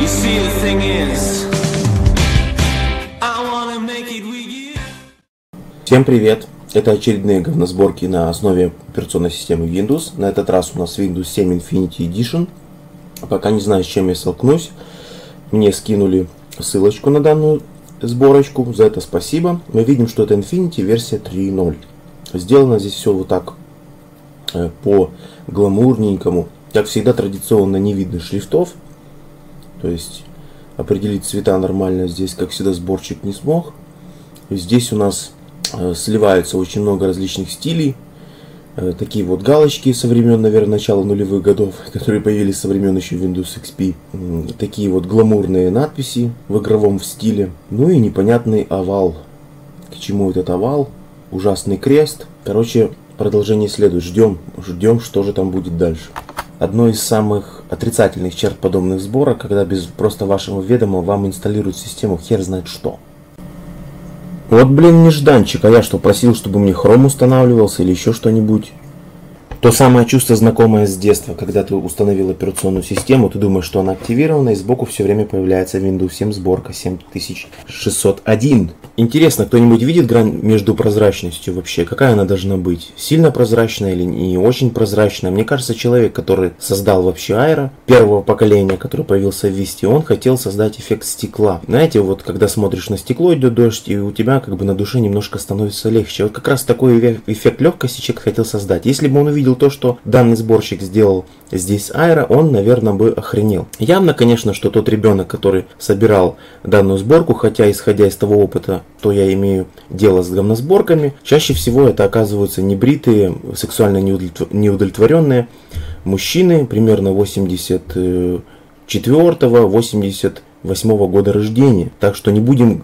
Всем привет! Это очередные говносборки на основе операционной системы Windows. На этот раз у нас Windows 7 Infinity Edition. Пока не знаю, с чем я столкнусь. Мне скинули ссылочку на данную сборочку. За это спасибо. Мы видим, что это Infinity версия 3.0. Сделано здесь все вот так по гламурненькому. Как всегда, традиционно не видно шрифтов. То есть определить цвета нормально здесь, как всегда, сборщик не смог. Здесь у нас сливаются очень много различных стилей. Такие вот галочки со времен, наверное, начала нулевых годов, которые появились со времен еще Windows XP. Такие вот гламурные надписи в игровом стиле. Ну и непонятный овал. К чему этот овал? Ужасный крест. Короче, продолжение следует. Ждем, что же там будет дальше. Одно из самых отрицательных черт подобных сборок, когда без просто вашего ведома вам инсталируют систему хер знает что. Вот, блин, нежданчик, а я что, просил, чтобы мне Chrome устанавливался или еще что-нибудь? То самое чувство, знакомое с детства, когда ты установил операционную систему, ты думаешь, что она активирована, и сбоку все время появляется Windows 7 сборка 7601. Интересно, кто-нибудь видит грань между прозрачностью вообще? Какая она должна быть? Сильно прозрачная или не очень прозрачная? Мне кажется, человек, который создал вообще Aero, первого поколения, который появился в Vista, он хотел создать эффект стекла. Знаете, вот когда смотришь на стекло, идет дождь, и у тебя как бы на душе немножко становится легче. Вот как раз такой эффект легкости человек хотел создать. Если бы он увидел то, что данный сборщик сделал здесь Aero, он, наверное, бы охренел. Явно, конечно, что тот ребенок, который собирал данную сборку, хотя исходя из того опыта, что я имею дело с говносборками, чаще всего это оказываются небритые, сексуально неудовлетворенные мужчины, примерно 84-88 года рождения. Так что не будем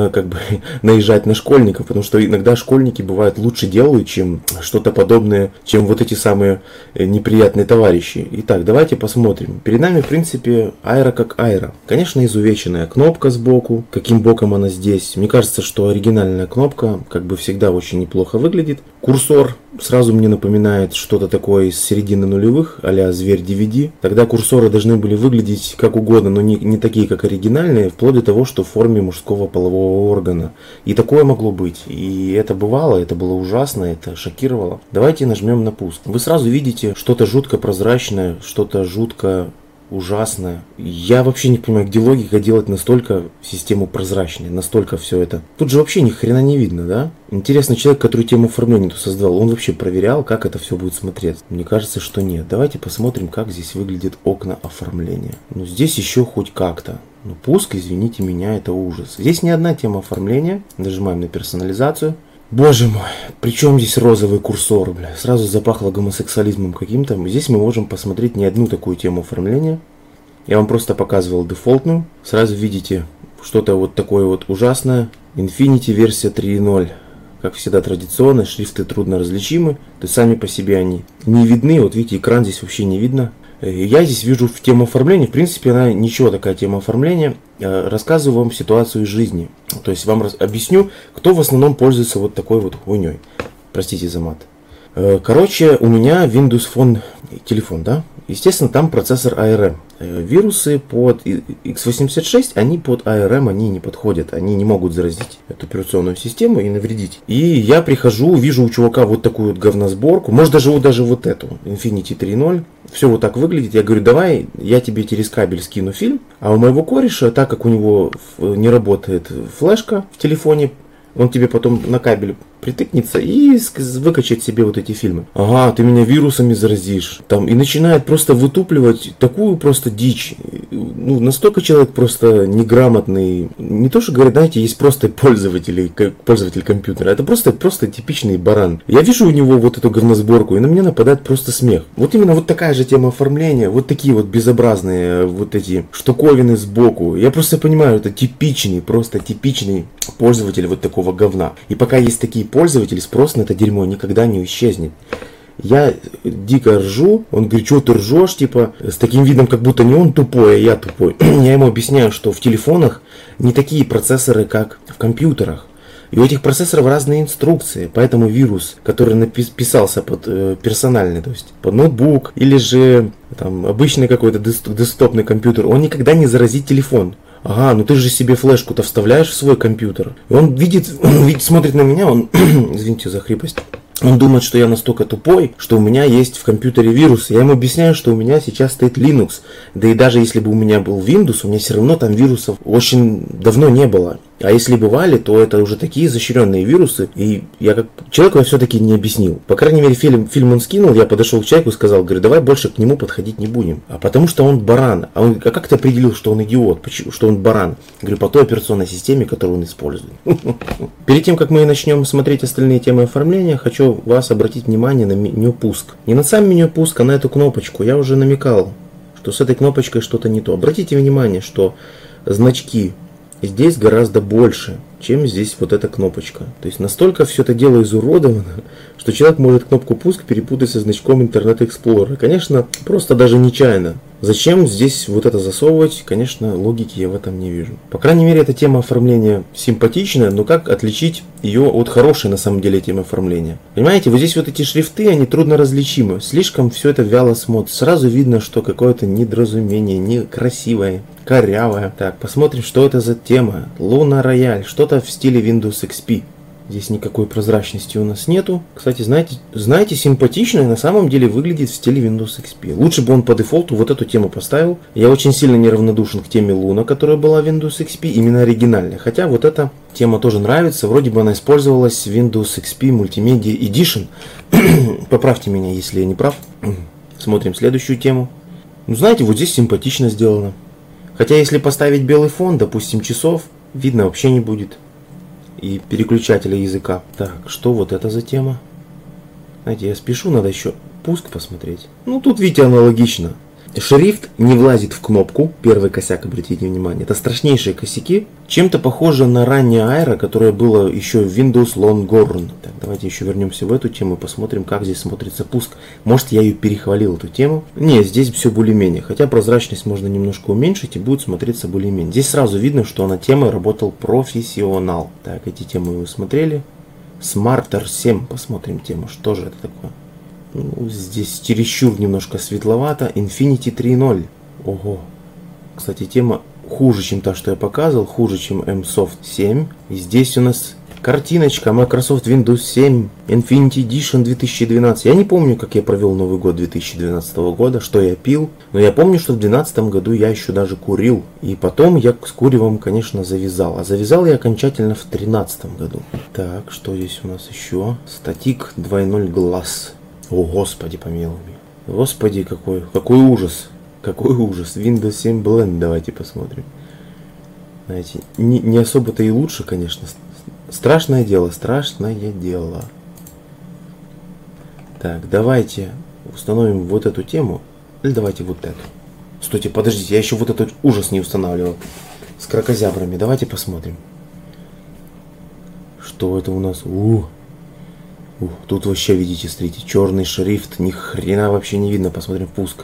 наезжать на школьников, потому что иногда школьники бывают лучше делают, чем что-то подобное, чем вот эти самые неприятные товарищи. Итак, давайте посмотрим. Перед нами, в принципе, Aero как Aero. Конечно, изувеченная кнопка сбоку. Каким боком она здесь? Мне кажется, что оригинальная кнопка, как бы всегда, очень неплохо выглядит. Курсор сразу мне напоминает что-то такое из середины нулевых, а-ля Зверь DVD. Тогда курсоры должны были выглядеть как угодно, но не такие, как оригинальные, вплоть до того, что в форме мужского полового органа. И такое могло быть. И это бывало, это было ужасно, это шокировало. Давайте нажмем на пуск. Вы сразу видите что-то жутко прозрачное, что-то жутко ужасное. Я вообще не понимаю, где логика делать настолько систему прозрачной, настолько все это. Тут же вообще ни хрена не видно, да? Интересно, человек, который тему оформления тут создал, он вообще проверял, как это все будет смотреться? Мне кажется, что нет. Давайте посмотрим, как здесь выглядят окна оформления. Ну, здесь еще хоть как-то. Ну, пуск, извините меня, это ужас. Здесь не одна тема оформления. Нажимаем на персонализацию. Боже мой, причем здесь розовый курсор, бля, сразу запахло гомосексуализмом каким-то. Здесь мы можем посмотреть не одну такую тему оформления. Я вам просто показывал дефолтную. Сразу видите что-то вот такое вот ужасное. Infinity версия 3.0. Как всегда традиционно, шрифты трудно различимы. То есть сами по себе они не видны. Вот видите, экран здесь вообще не видно. Я здесь вижу в тему оформления, в принципе, она ничего такая тема оформления. Рассказываю вам ситуацию из жизни. То есть вам объясню, кто в основном пользуется вот такой вот хуйней. Простите за мат. Короче, у меня Windows Phone телефон, да? Естественно, там процессор ARM. Вирусы под x86, они под ARM они не подходят. Они не могут заразить эту операционную систему и навредить. И я прихожу, вижу у чувака вот такую вот говносборку. Может даже вот эту, Infinity 3.0. Все вот так выглядит. Я говорю, давай я тебе через кабель скину фильм. А у моего кореша, так как у него не работает флешка в телефоне, он тебе потом на кабель притыкнется и выкачает себе вот эти фильмы. Ага, ты меня вирусами заразишь. Там, и начинает просто вытупливать такую просто дичь. Ну, настолько человек просто неграмотный. Не то, что говорят, знаете, есть просто пользователь компьютера. Это просто типичный баран. Я вижу у него вот эту говносборку, и на меня нападает просто смех. Вот именно вот такая же тема оформления. Вот такие вот безобразные вот эти штуковины сбоку. Я просто понимаю, это типичный пользователь вот такого говна. И пока есть такие пользователи, спрос на это дерьмо никогда не исчезнет. Я дико ржу, он говорит, что ты ржешь, типа, с таким видом, как будто не он тупой, а я тупой. Я ему объясняю, что в телефонах не такие процессоры, как в компьютерах. И у этих процессоров разные инструкции, поэтому вирус, который писался под персональный, то есть под ноутбук или же там обычный какой-то десктопный компьютер, он никогда не заразит телефон. Ага, ну ты же себе флешку-то вставляешь в свой компьютер. И он видит, смотрит на меня, он, извините за хрипость, он думает, что я настолько тупой, что у меня есть в компьютере вирусы. Я ему объясняю, что у меня сейчас стоит Linux. Да и даже если бы у меня был Windows, у меня все равно там вирусов очень давно не было. А если бывали, то это уже такие изощренные вирусы. И я как человеку все-таки не объяснил. По крайней мере, фильм он скинул, я подошел к человеку и сказал, говорю, давай больше к нему подходить не будем. А потому что он баран. А как ты определил, что он идиот, что он баран? Говорю, по той операционной системе, которую он использует. Перед тем, как мы начнем смотреть остальные темы оформления, хочу вас обратить внимание на меню пуск. Не на сам меню пуск, а на эту кнопочку. Я уже намекал, что с этой кнопочкой что-то не то. Обратите внимание, что значки здесь гораздо больше, чем здесь вот эта кнопочка. То есть настолько все это дело изуродовано, что человек может кнопку пуск перепутать со значком Internet Explorer. Конечно, просто даже нечаянно. Зачем здесь вот это засовывать? Конечно, логики я в этом не вижу. По крайней мере, эта тема оформления симпатичная, но как отличить ее от хорошей на самом деле темы оформления? Понимаете, вот здесь вот эти шрифты, они трудно различимы. Слишком все это вяло смотрится. Сразу видно, что какое-то недоразумение, некрасивое, корявое. Так, посмотрим, что это за тема. Luna Royale, что-то в стиле Windows XP. Здесь никакой прозрачности у нас нету. Кстати, знаете, симпатично и на самом деле выглядит в стиле Windows XP. Лучше бы он по дефолту вот эту тему поставил. Я очень сильно неравнодушен к теме Luna, которая была в Windows XP, именно оригинальная. Хотя вот эта тема тоже нравится. Вроде бы она использовалась в Windows XP Multimedia Edition. Поправьте меня, если я не прав. Смотрим следующую тему. Ну, знаете, вот здесь симпатично сделано. Хотя если поставить белый фон, допустим, часов, видно вообще не будет. И переключателя языка. Так, что вот это за тема? Знаете, я спешу, надо еще пуск посмотреть. Ну, тут, видите, аналогично. Шрифт не влазит в кнопку. Первый косяк, обратите внимание. Это страшнейшие косяки. Чем-то похоже на раннее Aero, которое было еще в Windows Longhorn. Так, давайте еще вернемся в эту тему и посмотрим, как здесь смотрится пуск. Может, я ее перехвалил, эту тему. Не, здесь все более-менее. Хотя прозрачность можно немножко уменьшить и будет смотреться более-менее. Здесь сразу видно, что на теме работал профессионал. Так, эти темы вы смотрели. Smarter 7. Посмотрим тему. Что же это такое? Ну, здесь чересчур немножко светловато. Infinity 3.0. Ого. Кстати, тема хуже, чем та, что я показывал. Хуже, чем MSoft 7. И здесь у нас картиночка Microsoft Windows 7 Infinity Edition 2012. Я не помню, как я провел Новый год 2012 года, что я пил. Но я помню, что в 2012 году я еще даже курил. И потом я с куревом, конечно, завязал. А завязал я окончательно в 2013 году. Так, что здесь у нас еще? Статик 2.0 глаз. О, Господи, помилуй меня. Господи, какой ужас. Какой ужас. Windows 7 Blend, давайте посмотрим. Знаете, не особо-то и лучше, конечно. Страшное дело, страшное дело. Так, давайте установим вот эту тему. Или давайте вот эту. Стойте, подождите, я еще вот этот ужас не устанавливал. С кракозябрами. Давайте посмотрим. Что это у нас? Тут вообще, видите, смотрите, черный шрифт, ни хрена вообще не видно. Посмотрим пуск.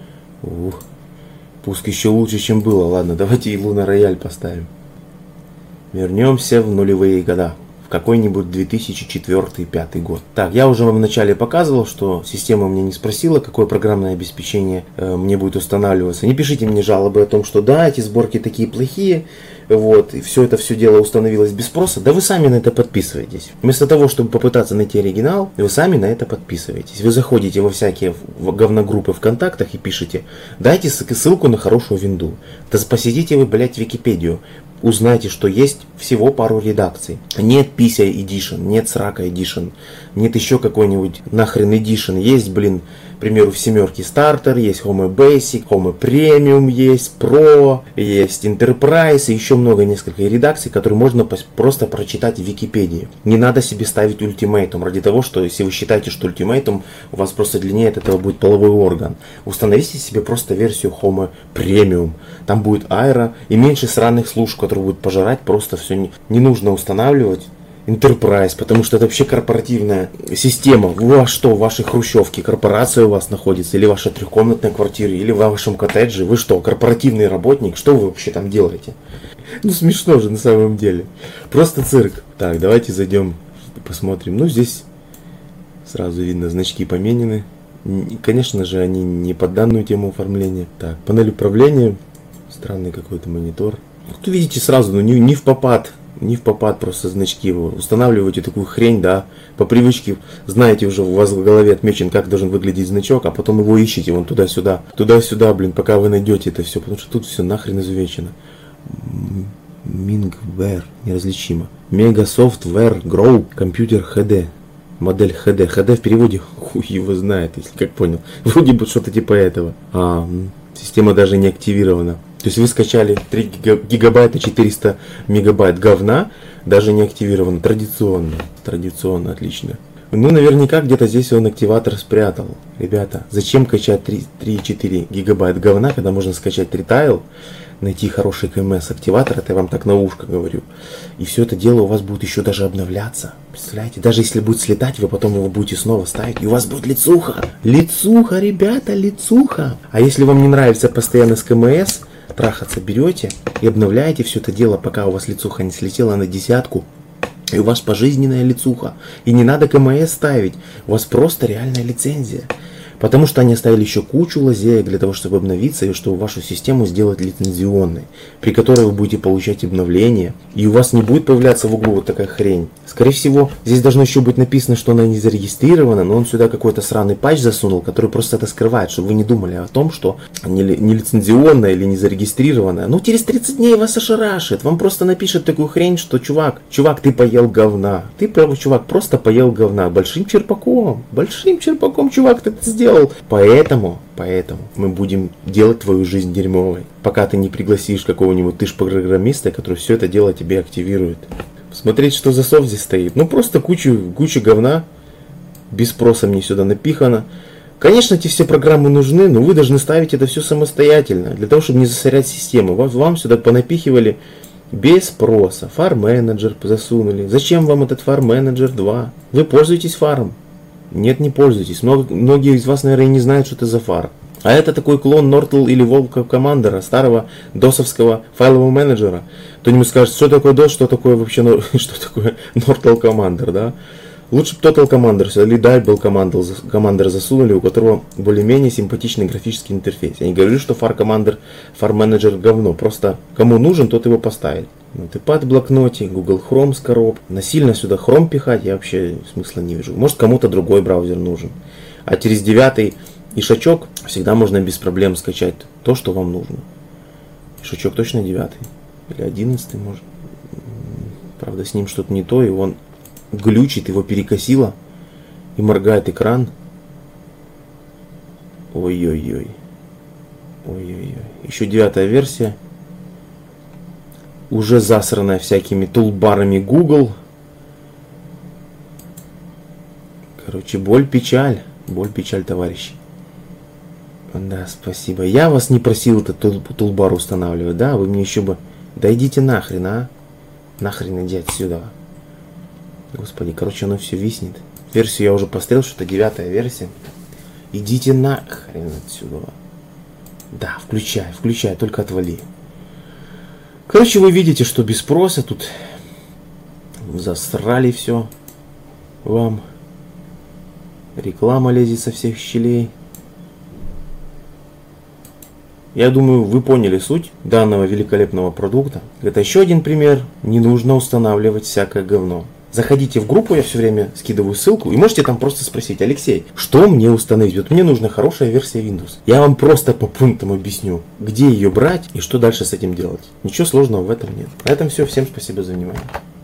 Пуск еще лучше, чем было. Ладно, давайте и Luna Royale поставим. Вернемся в нулевые года. В какой-нибудь 2004-2005 год. Так, я уже вам вначале показывал, что система меня не спросила, какое программное обеспечение мне будет устанавливаться. Не пишите мне жалобы о том, что да, эти сборки такие плохие, вот, и все дело установилось без спроса. Да вы сами на это подписываетесь. Вместо того, чтобы попытаться найти оригинал, вы сами на это подписываетесь. Вы заходите во всякие говногруппы ВКонтактах и пишете, дайте ссылку на хорошую винду. Да посетите вы, блядь, Википедию. Узнайте, что есть всего пару редакций. Нет PCI Edition, нет Sraka Edition, нет еще какой-нибудь нахрен Edition. Есть, к примеру, в семерке Starter, есть Home Basic, Home Premium, есть Pro, есть Enterprise и еще несколько редакций, которые можно просто прочитать в Википедии. Не надо себе ставить ультимейтум ради того, что если вы считаете, что ультимейтум у вас просто длиннее от этого будет половой орган. Установите себе просто версию Home Premium. Там будет Aero и меньше сраных служб, которые будут пожирать, просто все не нужно устанавливать. Enterprise, потому что это вообще корпоративная система. Во что, в вашей хрущевке корпорация у вас находится, или в вашей трехкомнатной квартире, или в вашем коттедже. Вы что, корпоративный работник? Что вы вообще там делаете? Ну смешно же на самом деле. Просто цирк. Так, давайте зайдем, посмотрим. Ну здесь сразу видно, значки поменены. Конечно же, они не под данную тему оформления. Так, панель управления. Странный какой-то монитор. Вот видите сразу, ну не в попад. Не в попад просто значки. Вы устанавливаете такую хрень, да, по привычке. Знаете уже, у вас в голове отмечен, как должен выглядеть значок, а потом его ищете вон туда-сюда. Туда-сюда, блин, пока вы найдете это все. Потому что тут все нахрен изувечено. Mingware, неразличимо. Mega Software Grow, компьютер HD. Модель HD. HD в переводе хуй его знает, если как понял. Вроде бы что-то типа этого. Система даже не активирована. То есть вы скачали 3 гигабайта 400 мегабайт говна, даже не активировано. Традиционно. Традиционно, отлично. Ну, наверняка где-то здесь он активатор спрятал. Ребята, зачем качать 3-4 гигабайт говна, когда можно скачать Retail, найти хороший КМС активатор, это я вам так на ушко говорю. И все это дело у вас будет еще даже обновляться. Представляете? Даже если будет слетать, вы потом его будете снова ставить, и у вас будет лицуха. Лицуха, ребята, лицуха. А если вам не нравится постоянно с КМС трахаться, берете и обновляете все это дело, пока у вас лицуха не слетела на 10. И у вас пожизненная лицуха. И не надо КМС ставить. У вас просто реальная лицензия. Потому что они оставили еще кучу лазеек для того, чтобы обновиться и чтобы вашу систему сделать лицензионной, при которой вы будете получать обновления, и у вас не будет появляться в углу вот такая хрень. Скорее всего, здесь должно еще быть написано, что она не зарегистрирована, но он сюда какой-то сраный патч засунул, который просто это скрывает, чтобы вы не думали о том, что не лицензионная или не зарегистрированная. Ну, через 30 дней вас ошарашит, вам просто напишет такую хрень, что чувак, ты поел говна. Ты, чувак, просто поел говна большим черпаком, чувак, ты это сделал. Поэтому мы будем делать твою жизнь дерьмовой, пока ты не пригласишь какого-нибудь программиста, который все это дело тебе активирует. Смотреть, что за софт здесь стоит. Ну просто куча говна, без спроса мне сюда напихано. Конечно, эти все программы нужны, но вы должны ставить это все самостоятельно, для того, чтобы не засорять систему. Вам сюда понапихивали без спроса. Farm Manager засунули. Зачем вам этот Farm Manager 2? Вы пользуетесь фаром? Нет, не пользуйтесь. Многие из вас, наверное, не знают, что это за фар. А это такой клон Nortel или Volca Commander, старого досовского файлового менеджера. Кто-нибудь скажет, что такое DOS, что такое вообще, что такое Nortel Commander, да? Лучше бы Total Commander или Diablo Commander засунули, у которого более-менее симпатичный графический интерфейс. Я не говорю, что Far Manager говно. Просто кому нужен, тот его поставит. Notepad в блокноте, Google Chrome с коробки. Насильно сюда Chrome пихать я вообще смысла не вижу. Может, кому-то другой браузер нужен. А через 9 ишачок всегда можно без проблем скачать то, что вам нужно. Ишачок точно 9 или 11 может. Правда, с ним что-то не то, и он глючит, его перекосило и моргает экран. Ой-ой-ой. Ой-ой-ой. Еще 9 версия. Уже засранная всякими тулбарами Google. Короче, боль, печаль, товарищи. Да, спасибо. Я вас не просил этот тулбар устанавливать, да? Вы мне еще бы... Да идите нахрен, а? Нахрен иди отсюда. Господи, короче, оно все виснет. Версию я уже поставил, что это 9 версия. Идите нахрен отсюда. Да, включай, только отвали. Короче, вы видите, что без спроса тут засрали все вам. Реклама лезет со всех щелей. Я думаю, вы поняли суть данного великолепного продукта. Это еще один пример. Не нужно устанавливать всякое говно. Заходите в группу, я все время скидываю ссылку, и можете там просто спросить: Алексей, что мне установить? Вот мне нужна хорошая версия Windows. Я вам просто по пунктам объясню, где ее брать и что дальше с этим делать. Ничего сложного в этом нет. На этом все. Всем спасибо за внимание.